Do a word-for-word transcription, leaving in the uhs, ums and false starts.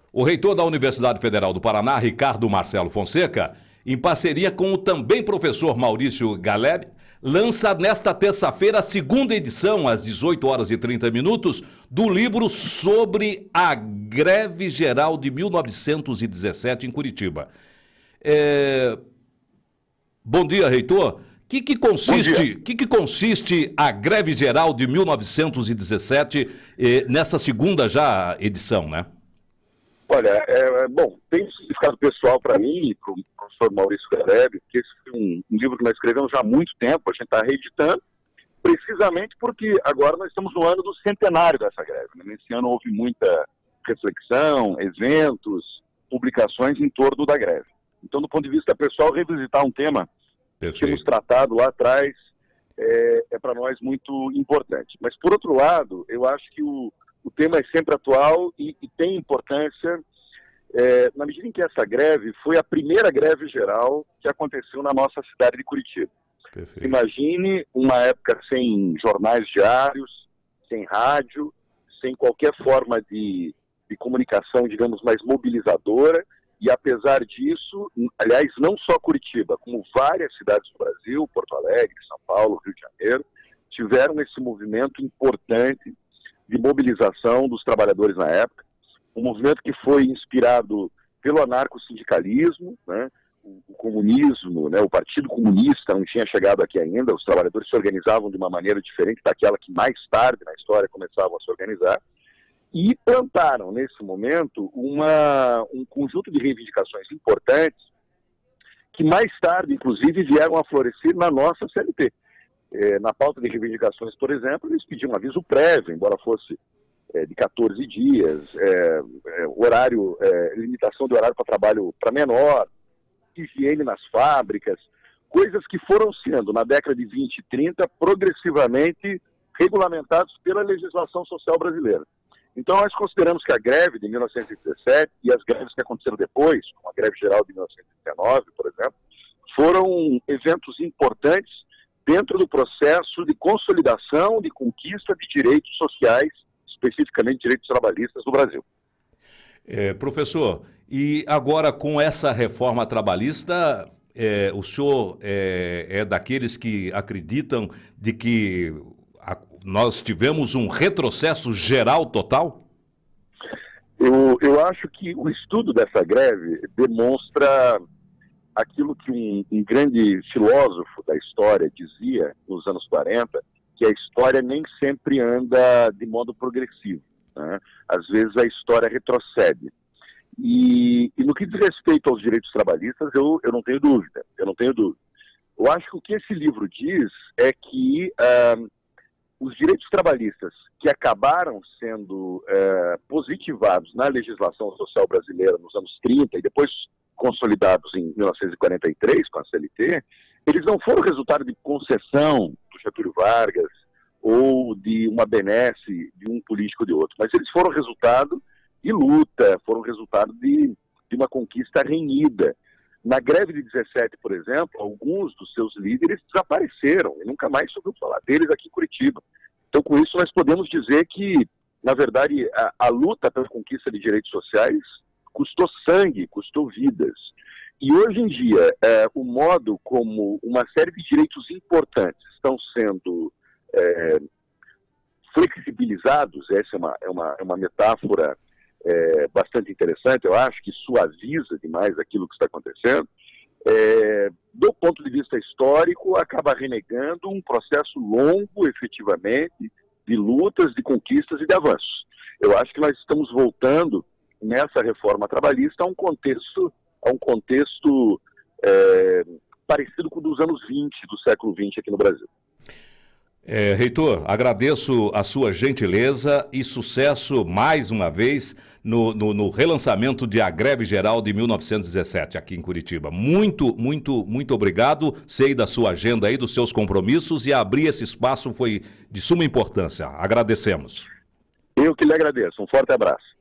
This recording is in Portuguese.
O reitor da Universidade Federal do Paraná, Ricardo Marcelo Fonseca, em parceria com o também professor Maurício Galeb, lança nesta terça-feira a segunda edição, às dezoito horas e trinta minutos, do livro sobre a Greve Geral de mil novecentos e dezessete em Curitiba. É... Bom dia, reitor. O que, que, consiste, que, que consiste a Greve Geral de mil novecentos e dezessete eh, nessa segunda já edição, né? Olha, é, bom, tem um significado pessoal para mim e para o professor Maurício Galeb, porque esse é um, um livro que nós escrevemos já há muito tempo, a gente está reeditando, precisamente porque agora nós estamos no ano do centenário dessa greve. Né? Nesse ano houve muita reflexão, eventos, publicações em torno da greve. Então, do ponto de vista pessoal, revisitar um tema Perfeito. que tínhamos tratado lá atrás é, é para nós muito importante. Mas, por outro lado, eu acho que o O tema é sempre atual e, e tem importância é, na medida em que essa greve foi a primeira greve geral que aconteceu na nossa cidade de Curitiba. Perfeito. Imagine uma época sem jornais diários, sem rádio, sem qualquer forma de, de comunicação, digamos, mais mobilizadora. E apesar disso, aliás, não só Curitiba, como várias cidades do Brasil, Porto Alegre, São Paulo, Rio de Janeiro, tiveram esse movimento importante de mobilização dos trabalhadores na época, um movimento que foi inspirado pelo anarcossindicalismo, né, o, o comunismo, né, o Partido Comunista não tinha chegado aqui ainda, os trabalhadores se organizavam de uma maneira diferente daquela que mais tarde na história começavam a se organizar, e plantaram nesse momento uma, um conjunto de reivindicações importantes que mais tarde, inclusive, vieram a florescer na nossa C L T. É, na pauta de reivindicações, por exemplo, eles pediam um aviso prévio, embora fosse é, de quatorze dias, é, é, horário, é, limitação de horário para trabalho para menor, higiene nas fábricas, coisas que foram sendo, na década de vinte e trinta, progressivamente regulamentados pela legislação social brasileira. Então, nós consideramos que a greve de mil novecentos e dezessete e as greves que aconteceram depois, como a greve geral de mil novecentos e dezenove, por exemplo, foram eventos importantes dentro do processo de consolidação, de conquista de direitos sociais, especificamente direitos trabalhistas do Brasil. É, professor, e agora com essa reforma trabalhista, é, o senhor é, é daqueles que acreditam de que a, nós tivemos um retrocesso geral total? Eu, eu acho que o estudo dessa greve demonstra aquilo que um, um grande filósofo da história dizia nos anos quarenta, que a história nem sempre anda de modo progressivo, né? Às vezes a história retrocede. E, e no que diz respeito aos direitos trabalhistas, eu, eu não tenho dúvida, eu não tenho dúvida. Eu acho que o que esse livro diz é que uh, os direitos trabalhistas que acabaram sendo uh, positivados na legislação social brasileira nos anos trinta e depois consolidados em mil novecentos e quarenta e três com a C L T, eles não foram resultado de concessão do Getúlio Vargas ou de uma benesse de um político ou de outro, mas eles foram resultado de luta, foram resultado de, de uma conquista renhida. Na greve de dezessete, por exemplo, alguns dos seus líderes desapareceram e nunca mais soube falar deles aqui em Curitiba. Então, com isso, nós podemos dizer que, na verdade, a, a luta pela conquista de direitos sociais custou sangue, custou vidas. E hoje em dia, é, o modo como uma série de direitos importantes estão sendo é, flexibilizados, essa é uma, é uma, é uma metáfora é, bastante interessante, eu acho que suaviza demais aquilo que está acontecendo, é, do ponto de vista histórico, acaba renegando um processo longo, efetivamente, de lutas, de conquistas e de avanços. Eu acho que nós estamos voltando nessa reforma trabalhista a um contexto, a um contexto é, parecido com o dos anos vinte, do século vinte aqui no Brasil. É, reitor, agradeço a sua gentileza e sucesso mais uma vez no, no, no relançamento de A Greve Geral de mil novecentos e dezessete aqui em Curitiba. Muito, muito, muito obrigado. Sei da sua agenda aí, dos seus compromissos, e abrir esse espaço foi de suma importância. Agradecemos. Eu que lhe agradeço. Um forte abraço.